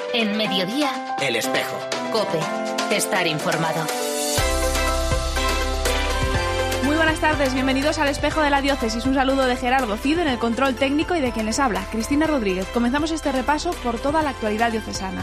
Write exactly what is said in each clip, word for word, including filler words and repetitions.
En Mediodía, El Espejo. COPE. Estar informado. Muy buenas tardes, bienvenidos al Espejo de la Diócesis. Un saludo de Gerardo Cido en el control técnico y de quien les habla, Cristina Rodríguez. Comenzamos este repaso por toda la actualidad diocesana.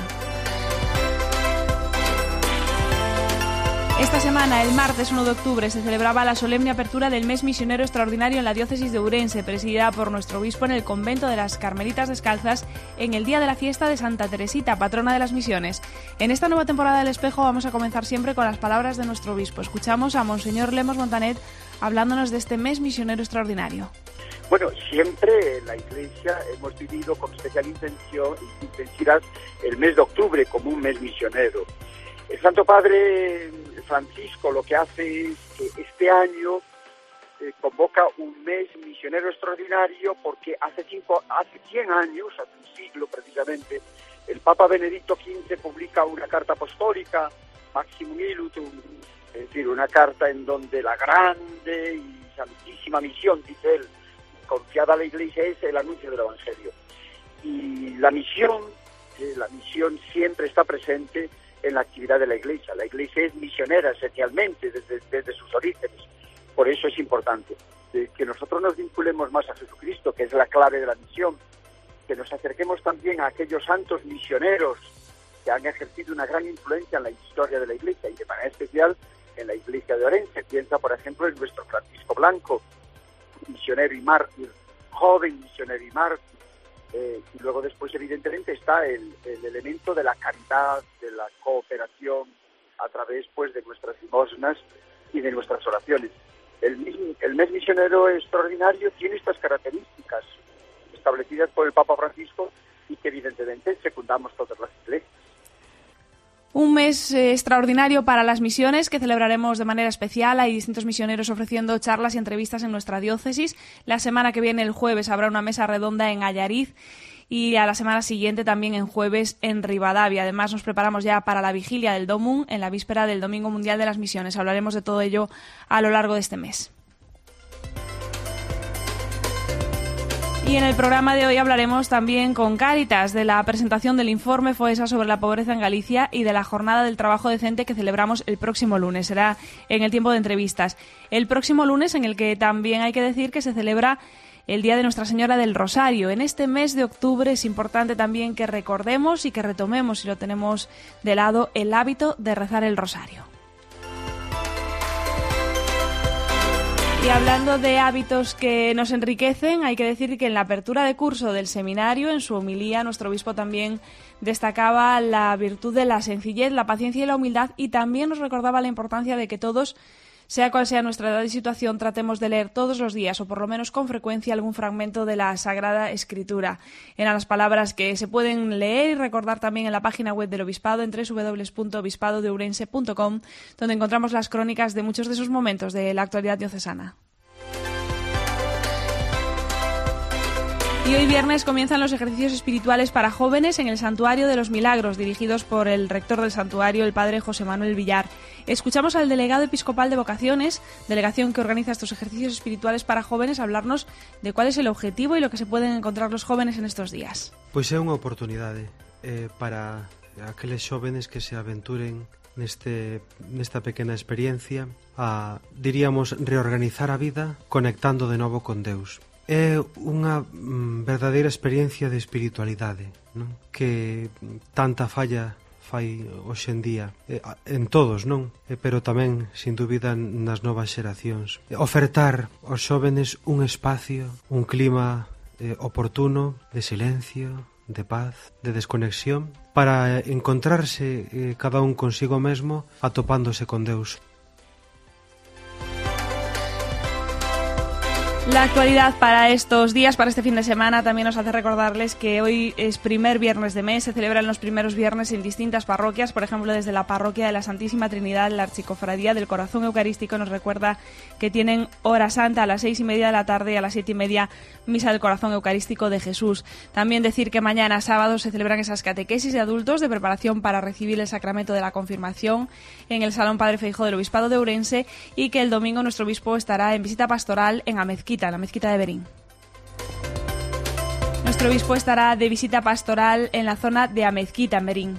Esta semana, el martes uno de octubre, se celebraba la solemne apertura del mes misionero extraordinario en la diócesis de Ourense, presidida por nuestro obispo en el convento de las Carmelitas Descalzas, en el día de la fiesta de Santa Teresita, patrona de las misiones. En esta nueva temporada del Espejo vamos a comenzar siempre con las palabras de nuestro obispo. Escuchamos a Monseñor Lemos Montanet hablándonos de este mes misionero extraordinario. Bueno, siempre en la Iglesia hemos vivido con especial intención, intensidad el mes de octubre como un mes misionero. El Santo Padre Francisco lo que hace es que este año eh, convoca un mes misionero extraordinario porque hace cinco, hace cien años, hace un siglo precisamente, el Papa Benedicto quince publica una carta apostólica, Maximum Ilutum, es decir, una carta en donde la grande y santísima misión, dice él, confiada a la Iglesia, es el anuncio del Evangelio. Y la misión, eh, la misión siempre está presente en la actividad de la Iglesia. La Iglesia es misionera esencialmente desde, desde sus orígenes. Por eso es importante eh, que nosotros nos vinculemos más a Jesucristo, que es la clave de la misión, que nos acerquemos también a aquellos santos misioneros que han ejercido una gran influencia en la historia de la Iglesia y de manera especial en la Iglesia de Ourense. Piensa, por ejemplo, en nuestro Francisco Blanco, misionero y mártir, joven misionero y mártir. Eh, y luego después, evidentemente, está el, el elemento de la caridad, de la cooperación, a través pues de nuestras limosnas y de nuestras oraciones. El, el mes misionero extraordinario tiene estas características establecidas por el Papa Francisco y que evidentemente secundamos todas las iglesias. Un mes eh, extraordinario para las misiones que celebraremos de manera especial. Hay distintos misioneros ofreciendo charlas y entrevistas en nuestra diócesis. La semana que viene, el jueves, habrá una mesa redonda en Allariz y a la semana siguiente también en jueves en Rivadavia. Además, nos preparamos ya para la vigilia del Domum en la víspera del Domingo Mundial de las Misiones. Hablaremos de todo ello a lo largo de este mes. Y en el programa de hoy hablaremos también con Cáritas de la presentación del informe FOESA sobre la pobreza en Galicia y de la jornada del trabajo decente que celebramos el próximo lunes. Será en el tiempo de entrevistas. El próximo lunes, en el que también hay que decir que se celebra el Día de Nuestra Señora del Rosario. En este mes de octubre es importante también que recordemos y que retomemos, si lo tenemos de lado, el hábito de rezar el rosario. Y hablando de hábitos que nos enriquecen, hay que decir que en la apertura de curso del seminario, en su homilía, nuestro obispo también destacaba la virtud de la sencillez, la paciencia y la humildad, y también nos recordaba la importancia de que todos, sea cual sea nuestra edad y situación, tratemos de leer todos los días, o por lo menos con frecuencia, algún fragmento de la Sagrada Escritura. Eran las palabras que se pueden leer y recordar también en la página web del Obispado, en doble u doble u doble u punto obispado de ourense punto com, donde encontramos las crónicas de muchos de esos momentos de la actualidad diocesana. Y hoy viernes comienzan los ejercicios espirituales para jóvenes en el Santuario de los Milagros, dirigidos por el rector del santuario, el padre José Manuel Villar. Escuchamos al delegado episcopal de vocaciones, delegación que organiza estos ejercicios espirituales para jóvenes, hablarnos de cuál es el objetivo y lo que se pueden encontrar los jóvenes en estos días. Pois é unha oportunidade eh, para aqueles xóvenes que se aventuren neste, nesta pequena experiencia a, diríamos, reorganizar a vida conectando de novo con Deus. É unha mm, verdadeira experiencia de espiritualidade, non? Que tanta falla fai hoxe en día eh, en todos, non? Eh, pero tamén, sin dúbida, nas novas xeracións. Ofertar aos xóvenes un espacio, un clima eh, oportuno de silencio, de paz, de desconexión, para encontrarse eh, cada un consigo mesmo atopándose con Deus. La actualidad para estos días, para este fin de semana, también nos hace recordarles que hoy es primer viernes de mes, se celebran los primeros viernes en distintas parroquias, por ejemplo desde la parroquia de la Santísima Trinidad, la Archicofradía del Corazón Eucarístico nos recuerda que tienen hora santa a las seis y media de la tarde y a las siete y media misa del Corazón Eucarístico de Jesús. También decir que mañana sábado se celebran esas catequesis de adultos de preparación para recibir el sacramento de la confirmación en el Salón Padre Feijóo del Obispado de Ourense y que el domingo nuestro obispo estará en visita pastoral en Amezquita, en la mezquita de Berín. nuestro obispo estará de visita pastoral en la zona de Amezquita, en Berín.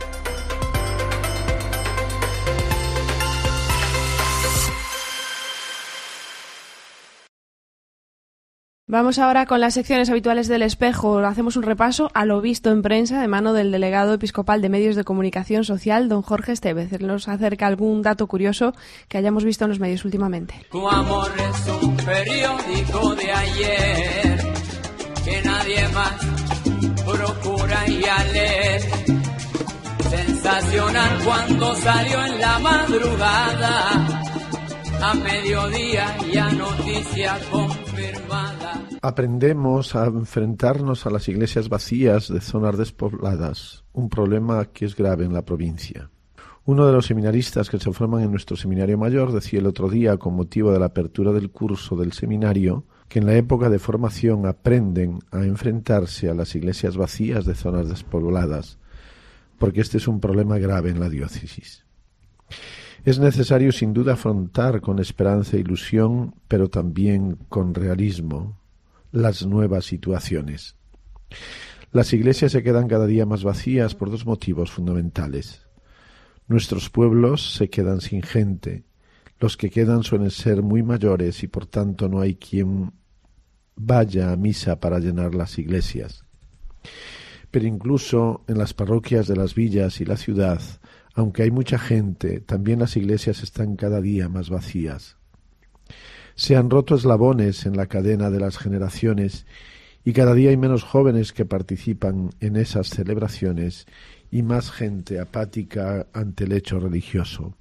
Vamos ahora con las secciones habituales del Espejo. Hacemos un repaso a lo visto en prensa de mano del delegado episcopal de Medios de Comunicación Social, don Jorge Estevez. Él nos acerca algún dato curioso que hayamos visto en los medios últimamente. Tu amor es un periódico de ayer que nadie más procura y a leer. Sensacional cuando salió en la madrugada, a mediodía ya noticia confirmada. Aprendemos a enfrentarnos a las iglesias vacías de zonas despobladas, un problema que es grave en la provincia. Uno de los seminaristas que se forman en nuestro seminario mayor decía el otro día, con motivo de la apertura del curso del seminario, que en la época de formación aprenden a enfrentarse a las iglesias vacías de zonas despobladas, porque este es un problema grave en la diócesis. Es necesario sin duda afrontar con esperanza e ilusión, pero también con realismo, las nuevas situaciones. Las iglesias se quedan cada día más vacías por dos motivos fundamentales. Nuestros pueblos se quedan sin gente. Los que quedan suelen ser muy mayores y por tanto no hay quien vaya a misa para llenar las iglesias. Pero incluso en las parroquias de las villas y la ciudad, aunque hay mucha gente, también las iglesias están cada día más vacías. Se han roto eslabones en la cadena de las generaciones y cada día hay menos jóvenes que participan en esas celebraciones y más gente apática ante el hecho religioso.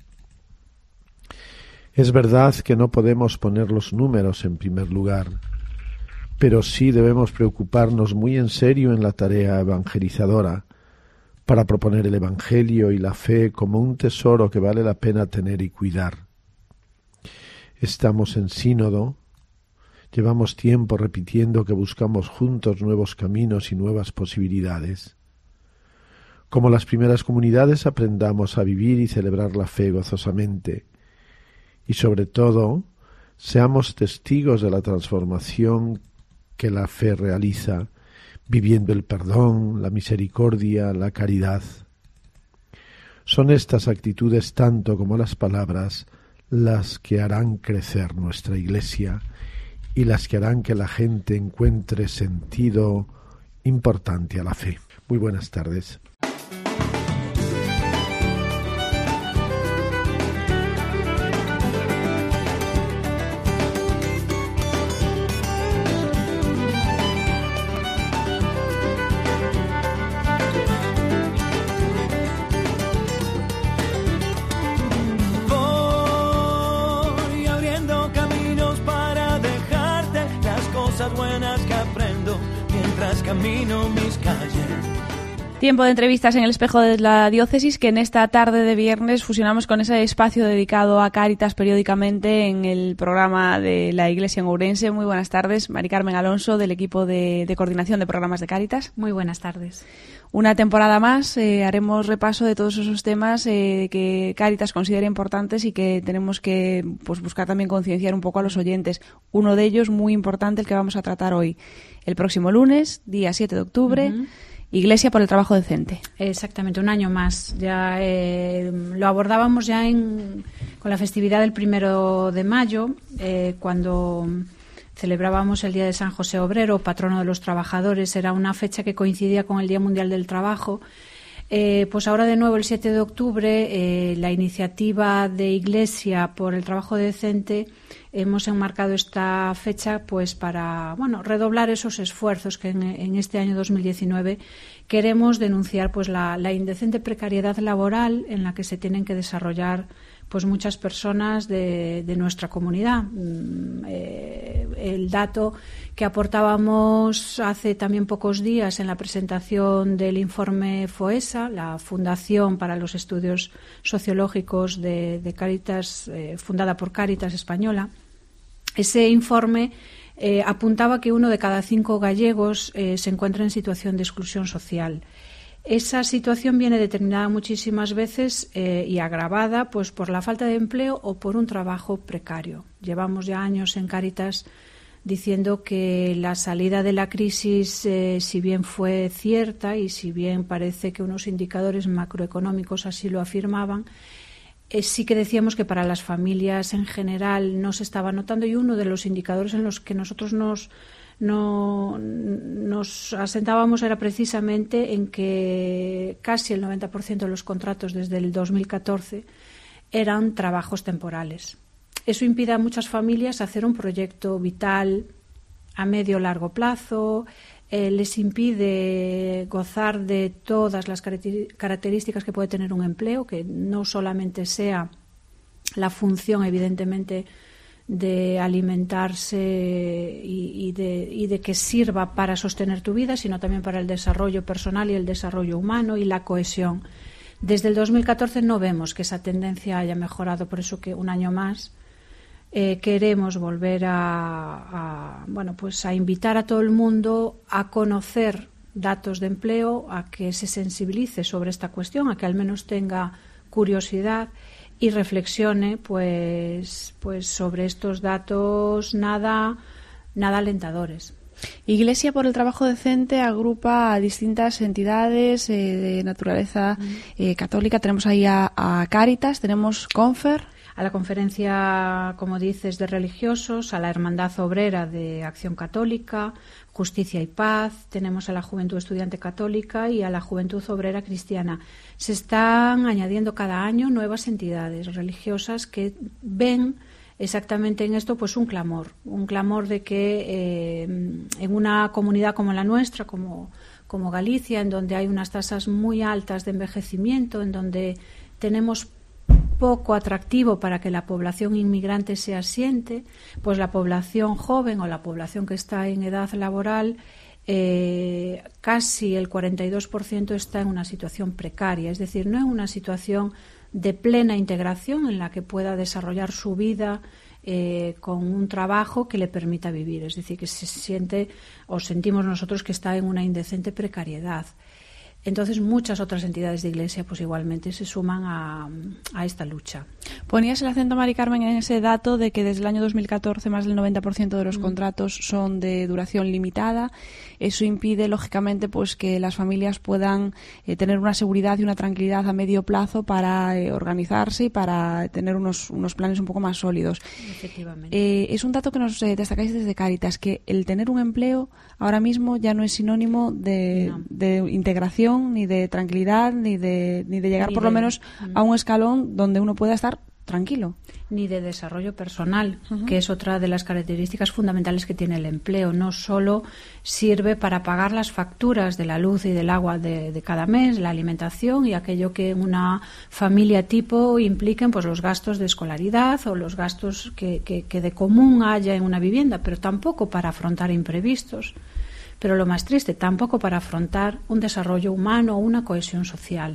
Es verdad que no podemos poner los números en primer lugar, pero sí debemos preocuparnos muy en serio en la tarea evangelizadora, para proponer el Evangelio y la fe como un tesoro que vale la pena tener y cuidar. Estamos en sínodo, llevamos tiempo repitiendo que buscamos juntos nuevos caminos y nuevas posibilidades. Como las primeras comunidades aprendamos a vivir y celebrar la fe gozosamente y sobre todo seamos testigos de la transformación que la fe realiza, viviendo el perdón, la misericordia, la caridad. Son estas actitudes, tanto como las palabras, las que harán crecer nuestra Iglesia y las que harán que la gente encuentre sentido importante a la fe. Muy buenas tardes. Camino mis calles. Tiempo de entrevistas en el Espejo de la Diócesis, que en esta tarde de viernes fusionamos con ese espacio dedicado a Cáritas periódicamente en el programa de la Iglesia en Ourense. Muy buenas tardes, Mari Carmen Alonso, del equipo de, de coordinación de programas de Cáritas. Muy buenas tardes. Una temporada más, eh, haremos repaso de todos esos temas eh, que Cáritas considera importantes y que tenemos que pues, buscar también concienciar un poco a los oyentes. Uno de ellos, muy importante, el que vamos a tratar hoy. El próximo lunes, día siete de octubre, uh-huh. Iglesia por el trabajo decente. Exactamente, un año más. Ya eh, lo abordábamos ya en, con la festividad del primero de mayo, eh, cuando celebrábamos el Día de San José Obrero, patrono de los trabajadores. Era una fecha que coincidía con el Día Mundial del Trabajo. Eh, pues ahora de nuevo el siete de octubre, eh, la iniciativa de Iglesia por el trabajo decente, hemos enmarcado esta fecha pues para bueno redoblar esos esfuerzos que en, en este año dos mil diecinueve queremos denunciar pues la, la indecente precariedad laboral en la que se tienen que desarrollar pues muchas personas de, de nuestra comunidad. Eh, el dato que aportábamos hace también pocos días en la presentación del informe FOESA, la Fundación para los Estudios Sociológicos de, de Cáritas, eh, fundada por Cáritas Española, ese informe eh, apuntaba que uno de cada cinco gallegos eh, se encuentra en situación de exclusión social. Esa situación viene determinada muchísimas veces eh, y agravada pues por la falta de empleo o por un trabajo precario. Llevamos ya años en Cáritas diciendo que la salida de la crisis, eh, si bien fue cierta y si bien parece que unos indicadores macroeconómicos así lo afirmaban, eh, sí que decíamos que para las familias en general no se estaba notando, y uno de los indicadores en los que nosotros nos No, nos asentábamos era precisamente en que casi el noventa por ciento de los contratos desde el dos mil catorce eran trabajos temporales. Eso impide a muchas familias hacer un proyecto vital a medio o largo plazo, eh, les impide gozar de todas las características que puede tener un empleo, que no solamente sea la función, evidentemente, de alimentarse y, y, de, y de que sirva para sostener tu vida, sino también para el desarrollo personal y el desarrollo humano y la cohesión. Desde el dos mil catorce no vemos que esa tendencia haya mejorado, por eso que un año más eh, queremos volver a, a, bueno, pues a invitar a todo el mundo a conocer datos de empleo, a que se sensibilice sobre esta cuestión, a que al menos tenga curiosidad y reflexione pues, pues sobre estos datos nada, nada alentadores. Iglesia por el Trabajo Decente agrupa a distintas entidades eh, de naturaleza eh, católica. Tenemos ahí a, a Cáritas, tenemos Confer. A la Conferencia, como dices, de Religiosos, a la Hermandad Obrera de Acción Católica, Justicia y Paz, tenemos a la Juventud Estudiante Católica y a la Juventud Obrera Cristiana. Se están añadiendo cada año nuevas entidades religiosas que ven exactamente en esto pues un clamor, un clamor de que eh, en una comunidad como la nuestra, como, como Galicia, en donde hay unas tasas muy altas de envejecimiento, en donde tenemos poco atractivo para que la población inmigrante se asiente, pues la población joven o la población que está en edad laboral, eh, casi el cuarenta y dos por ciento está en una situación precaria, es decir, no en una situación de plena integración en la que pueda desarrollar su vida eh, con un trabajo que le permita vivir, es decir, que se siente o sentimos nosotros que está en una indecente precariedad. Entonces muchas otras entidades de Iglesia pues igualmente se suman a, a esta lucha. Ponías el acento, Mari Carmen, en ese dato de que desde el año dos mil catorce más del noventa por ciento de los mm. contratos son de duración limitada. Eso impide, lógicamente, pues que las familias puedan eh, tener una seguridad y una tranquilidad a medio plazo para eh, organizarse y para tener unos, unos planes un poco más sólidos. Efectivamente. Eh, es un dato que nos eh, destacáis desde Cáritas, que el tener un empleo ahora mismo ya no es sinónimo de, no. de integración, ni de tranquilidad, ni de, ni de llegar ni por de, lo menos uh-huh. a un escalón donde uno pueda estar tranquilo. Ni de desarrollo personal, uh-huh. que es otra de las características fundamentales que tiene el empleo. No solo sirve para pagar las facturas de la luz y del agua de, de cada mes, la alimentación y aquello que en una familia tipo impliquen pues los gastos de escolaridad o los gastos que, que, que de común haya en una vivienda, pero tampoco para afrontar imprevistos. Pero lo más triste, tampoco para afrontar un desarrollo humano o una cohesión social.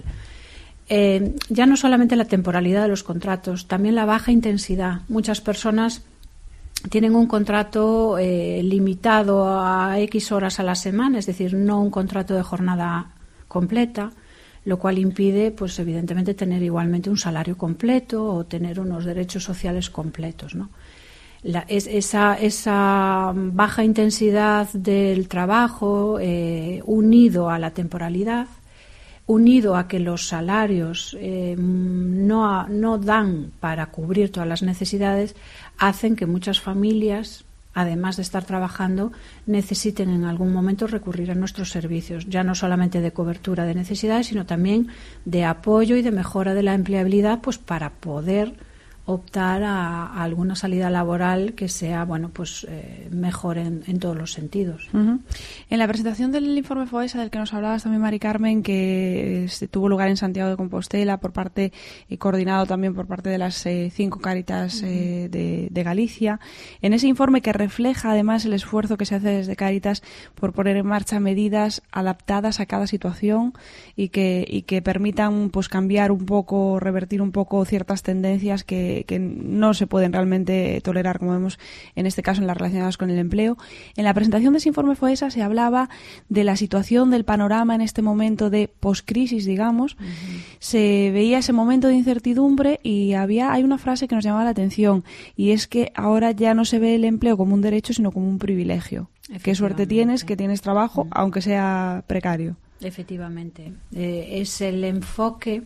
Eh, ya no solamente la temporalidad de los contratos, también la baja intensidad. Muchas personas tienen un contrato eh, limitado a X horas a la semana, es decir, no un contrato de jornada completa, lo cual impide, pues evidentemente, tener igualmente un salario completo o tener unos derechos sociales completos, ¿no? La, es, esa, esa baja intensidad del trabajo eh, unido a la temporalidad, unido a que los salarios eh, no, no dan para cubrir todas las necesidades, hacen que muchas familias, además de estar trabajando, necesiten en algún momento recurrir a nuestros servicios, ya no solamente de cobertura de necesidades, sino también de apoyo y de mejora de la empleabilidad, pues para poder optar a, a alguna salida laboral que sea bueno pues eh, mejor en, en todos los sentidos. Uh-huh. En la presentación del informe FOESA del que nos hablabas también, Mari Carmen, que eh, tuvo lugar en Santiago de Compostela por parte y coordinado también por parte de las eh, cinco Cáritas eh, de, de Galicia, en ese informe que refleja además el esfuerzo que se hace desde Cáritas por poner en marcha medidas adaptadas a cada situación y que y que permitan pues cambiar un poco, revertir un poco ciertas tendencias que que, que no se pueden realmente tolerar, como vemos en este caso en las relacionadas con el empleo. En la presentación de ese informe FOESA se hablaba de la situación, del panorama en este momento de poscrisis, digamos. Uh-huh. Se veía ese momento de incertidumbre y había hay una frase que nos llamaba la atención, y es que ahora ya no se ve el empleo como un derecho, sino como un privilegio. Qué suerte tienes, que tienes trabajo, uh-huh, aunque sea precario. Efectivamente. Eh, es el enfoque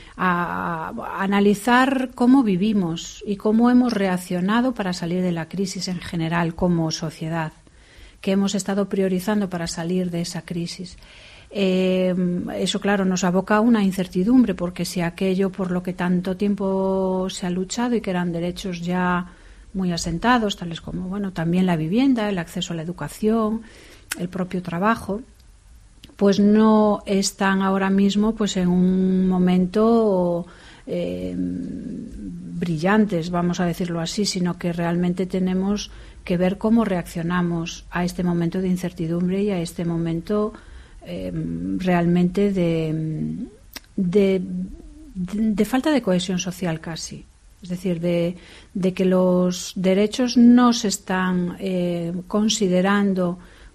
a, a analizar cómo vivimos y cómo hemos reaccionado para salir de la crisis en general como sociedad, que hemos estado priorizando para salir de esa crisis. Eh, eso, claro, nos aboca a una incertidumbre, porque si aquello por lo que tanto tiempo se ha luchado y que eran derechos ya muy asentados, tales como, bueno, también la vivienda, el acceso a la educación, el propio trabajo, pues no están ahora mismo pues en un momento eh, brillantes, vamos a decirlo así, sino que realmente tenemos que ver cómo reaccionamos a este momento de incertidumbre y a este momento eh, realmente de, de, de, de falta de cohesión social casi. Es decir, de, de que los derechos no se están eh, considerando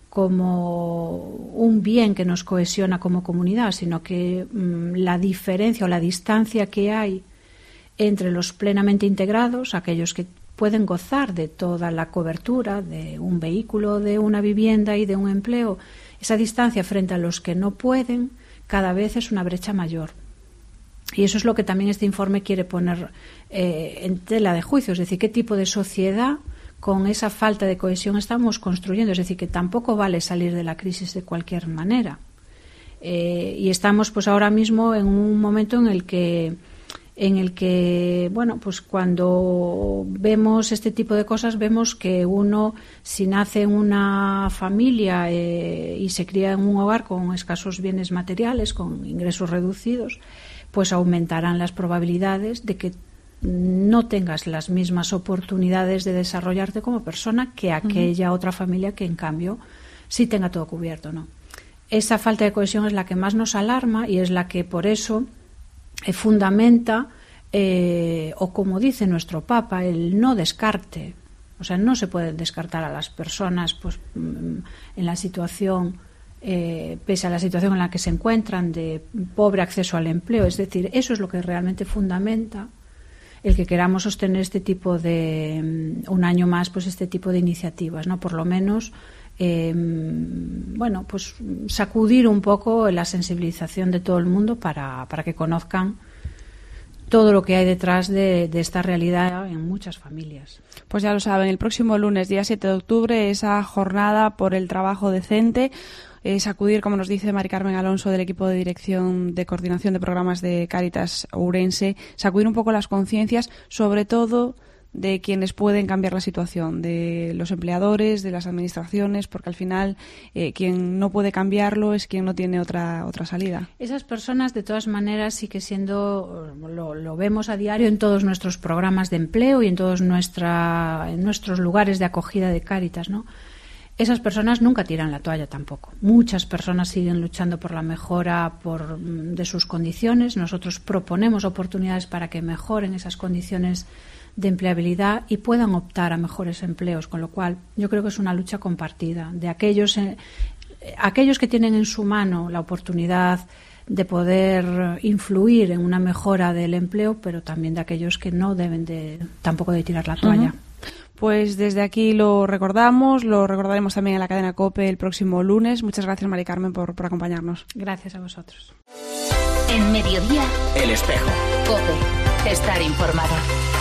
como un bien que nos cohesiona como comunidad, sino que mmm, la diferencia o la distancia que hay entre los plenamente integrados, aquellos que pueden gozar de toda la cobertura de un vehículo, de una vivienda y de un empleo, esa distancia frente a los que no pueden, cada vez es una brecha mayor. Y eso es lo que también este informe quiere poner eh, en tela de juicio, es decir, qué tipo de sociedad con esa falta de cohesión estamos construyendo. Es decir, que tampoco vale salir de la crisis de cualquier manera. Eh, y estamos pues ahora mismo en un momento en el que en el que, bueno, pues cuando vemos este tipo de cosas, vemos que uno, si nace en una familia eh, y se cría en un hogar con escasos bienes materiales, con ingresos reducidos, pues aumentarán las probabilidades de que no tengas las mismas oportunidades de desarrollarte como persona que aquella uh-huh. otra familia que, en cambio, sí tenga todo cubierto, ¿no? Esa falta de cohesión es la que más nos alarma y es la que, por eso, eh, fundamenta, eh, o como dice nuestro Papa, el no descarte. O sea, no se puede descartar a las personas pues en la situación... Eh, pese a la situación en la que se encuentran de pobre acceso al empleo. Es decir, eso es lo que realmente fundamenta el que queramos sostener este tipo de, un año más, pues este tipo de iniciativas, ¿no? Por lo menos, eh, bueno, pues sacudir un poco la sensibilización de todo el mundo para, para que conozcan todo lo que hay detrás de, de esta realidad en muchas familias. Pues ya lo saben, el próximo lunes, día siete de octubre, esa jornada por el trabajo decente. Es acudir, como nos dice Mari Carmen Alonso del equipo de dirección de coordinación de programas de Cáritas Ourense, sacudir un poco las conciencias, sobre todo de quienes pueden cambiar la situación, de los empleadores, de las administraciones, porque al final eh, quien no puede cambiarlo es quien no tiene otra otra salida. Esas personas, de todas maneras, sigue siendo, lo, lo vemos a diario en todos nuestros programas de empleo y en todos nuestra, en nuestros lugares de acogida de Cáritas, ¿no? Esas personas nunca tiran la toalla tampoco. Muchas personas siguen luchando por la mejora por, de sus condiciones. Nosotros proponemos oportunidades para que mejoren esas condiciones de empleabilidad y puedan optar a mejores empleos, con lo cual yo creo que es una lucha compartida de aquellos, eh, aquellos que tienen en su mano la oportunidad de poder influir en una mejora del empleo, pero también de aquellos que no deben de tampoco de tirar la toalla. Uh-huh. Pues desde aquí lo recordamos, lo recordaremos también en la cadena COPE el próximo lunes. Muchas gracias, Mari Carmen, por, por acompañarnos. Gracias a vosotros. En Mediodía, El Espejo. COPE. Estar informado.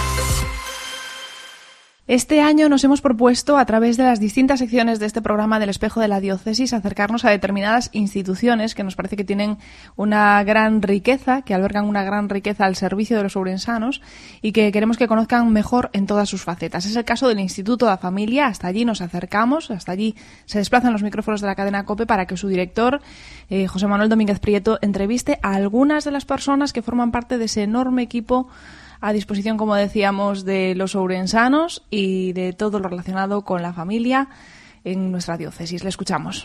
Este año nos hemos propuesto, a través de las distintas secciones de este programa del Espejo de la Diócesis, acercarnos a determinadas instituciones que nos parece que tienen una gran riqueza, que albergan una gran riqueza al servicio de los ourensanos y que queremos que conozcan mejor en todas sus facetas. Es el caso del Instituto de la Familia. Hasta allí nos acercamos, hasta allí se desplazan los micrófonos de la cadena COPE para que su director, eh, José Manuel Domínguez Prieto, entreviste a algunas de las personas que forman parte de ese enorme equipo a disposición, como decíamos, de los ourensanos y de todo lo relacionado con la familia en nuestra diócesis. Le escuchamos.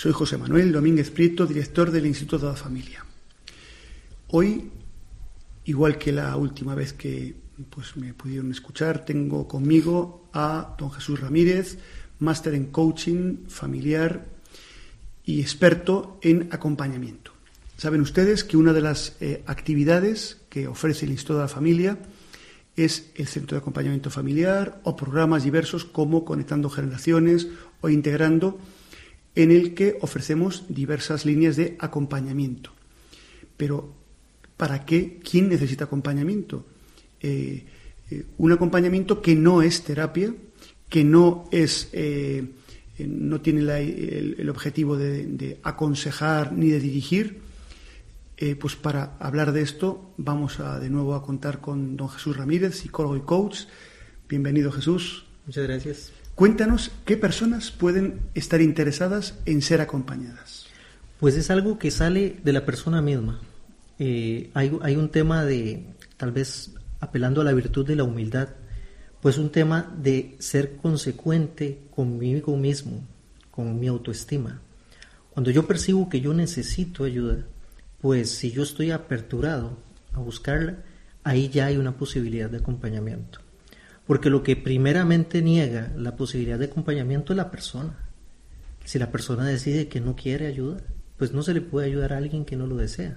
Soy José Manuel Domínguez Prieto, director del Instituto de la Familia. Hoy, igual que la última vez que pues, me pudieron escuchar, tengo conmigo a don Jesús Ramírez, máster en coaching familiar y experto en acompañamiento. Saben ustedes que una de las eh, actividades que ofrece el Instituto de la Familia es el Centro de Acompañamiento Familiar o programas diversos como Conectando Generaciones o Integrando, en el que ofrecemos diversas líneas de acompañamiento. Pero, ¿para qué? ¿Quién necesita acompañamiento? Eh, eh, un acompañamiento que no es terapia, que no es eh, no tiene la, el, el objetivo de, de aconsejar ni de dirigir. Eh, pues para hablar de esto vamos a de nuevo a contar con don Jesús Ramírez, psicólogo y coach. Bienvenido, Jesús. Muchas gracias. Cuéntanos qué personas pueden estar interesadas en ser acompañadas. Pues es algo que sale de la persona misma. Eh, hay, hay un tema de, tal vez apelando a la virtud de la humildad, pues un tema de ser consecuente conmigo mismo, con mi autoestima. Cuando yo percibo que yo necesito ayuda, pues si yo estoy aperturado a buscarla, ahí ya hay una posibilidad de acompañamiento. Porque lo que primeramente niega la posibilidad de acompañamiento es la persona. Si la persona decide que no quiere ayuda, pues no se le puede ayudar a alguien que no lo desea.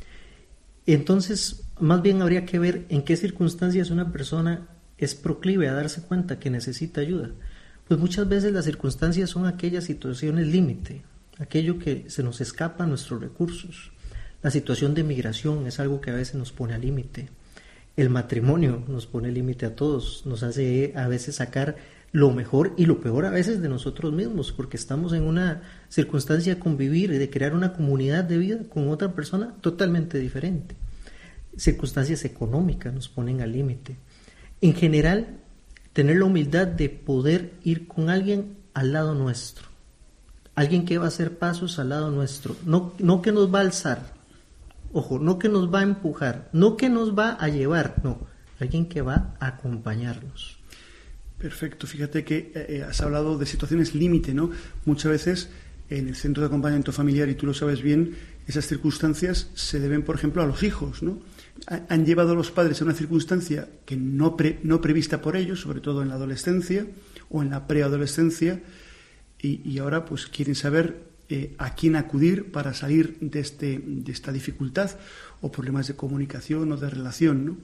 Entonces, más bien habría que ver en qué circunstancias una persona es proclive a darse cuenta que necesita ayuda. Pues muchas veces las circunstancias son aquellas situaciones límite, aquello que se nos escapa a nuestros recursos. La situación de migración es algo que a veces nos pone al límite. El matrimonio nos pone límite a todos, nos hace a veces sacar lo mejor y lo peor a veces de nosotros mismos, porque estamos en una circunstancia de convivir y de crear una comunidad de vida con otra persona totalmente diferente. Circunstancias económicas nos ponen al límite. En general, tener la humildad de poder ir con alguien al lado nuestro, alguien que va a hacer pasos al lado nuestro, no, no que nos va a alzar. Ojo, no que nos va a empujar, no que nos va a llevar, no, alguien que va a acompañarnos. Perfecto, fíjate que eh, has hablado de situaciones límite, ¿no? Muchas veces en el centro de acompañamiento familiar, y tú lo sabes bien, esas circunstancias se deben, por ejemplo, a los hijos, ¿no? Ha, han llevado a los padres a una circunstancia que no, pre, no prevista por ellos, sobre todo en la adolescencia o en la preadolescencia, y, y ahora pues quieren saber Eh, a quién acudir para salir de, este, de esta dificultad o problemas de comunicación o de relación, ¿no?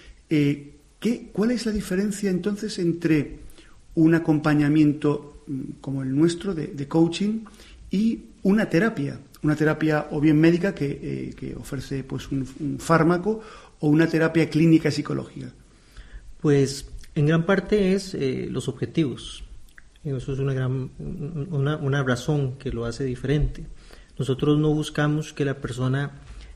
Eh, ¿qué, ¿Cuál es la diferencia entonces entre un acompañamiento como el nuestro de, de coaching y una terapia? Una terapia o bien médica que, eh, que ofrece pues, un, un fármaco o una terapia clínica psicológica. Pues en gran parte es eh, los objetivos. Eso es una, gran, una, una razón que lo hace diferente. Nosotros no buscamos que la persona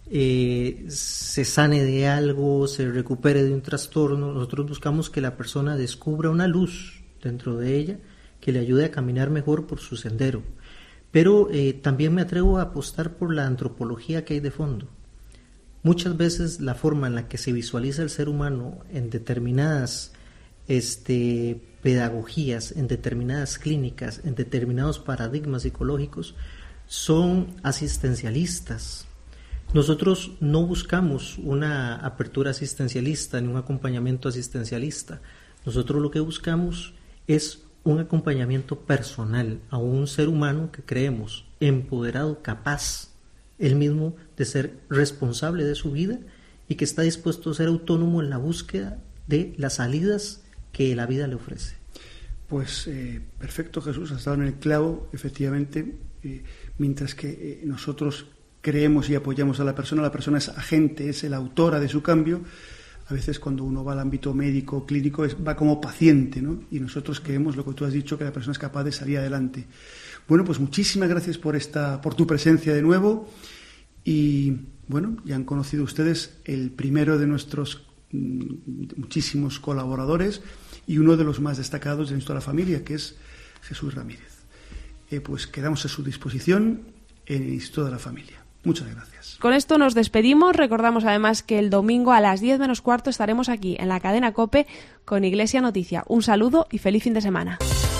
eh, se sane de algo, se recupere de un trastorno. Nosotros buscamos que la persona descubra una luz dentro de ella que le ayude a caminar mejor por su sendero. Pero eh, también me atrevo a apostar por la antropología que hay de fondo. Muchas veces la forma en la que se visualiza el ser humano en determinadas este, pedagogías, en determinadas clínicas, en determinados paradigmas psicológicos, son asistencialistas. Nosotros no buscamos una apertura asistencialista ni un acompañamiento asistencialista. Nosotros lo que buscamos es un acompañamiento personal a un ser humano que creemos empoderado, capaz, él mismo de ser responsable de su vida y que está dispuesto a ser autónomo en la búsqueda de las salidas que la vida le ofrece. Pues eh, perfecto, Jesús, has dado en el clavo, efectivamente, eh, mientras que eh, nosotros creemos y apoyamos a la persona, la persona es agente, es la autora de su cambio. A veces cuando uno va al ámbito médico, clínico, es, va como paciente, ¿no? Y nosotros creemos lo que tú has dicho, que la persona es capaz de salir adelante. Bueno, pues muchísimas gracias por esta, por tu presencia de nuevo. Y bueno, ya han conocido ustedes el primero de nuestros mm, muchísimos colaboradores y uno de los más destacados del Instituto de la Familia, que es Jesús Ramírez. Eh, pues quedamos a su disposición en el Instituto de la Familia. Muchas gracias. Con esto nos despedimos. Recordamos además que el domingo a las diez menos cuarto estaremos aquí en la cadena COPE con Iglesia Noticia. Un saludo y feliz fin de semana.